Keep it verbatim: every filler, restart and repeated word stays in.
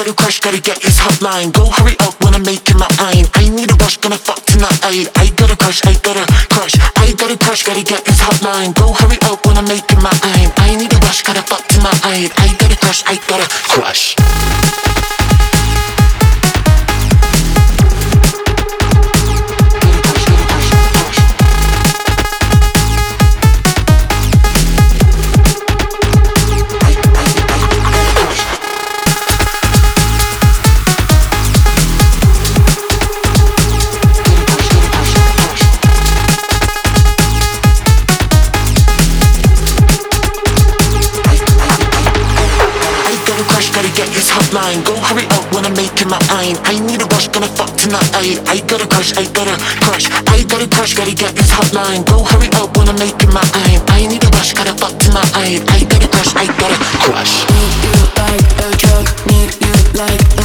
got a crush, gotta get his hotline. Go hurry up when I'm making my iron. I need a rush, gonna fuck tonight. I, I got a crush, I got a crush. I got a crush, gotta get his hotline. Go hurry up when I'm making my iron. I need a rush, gotta fuck tonight. I, I got a crush, I got a crush. Gotta get his hotline. Go hurry up when I'm making my iron. I need a rush, gonna fuck tonight. I, I got a crush, I got a crush. I got a crush, gotta get his hotline. Go hurry up when I'm making my iron. I need a rush, gotta fuck tonight. I, I got a crush, I got a crush. Need you like a drug, need you like a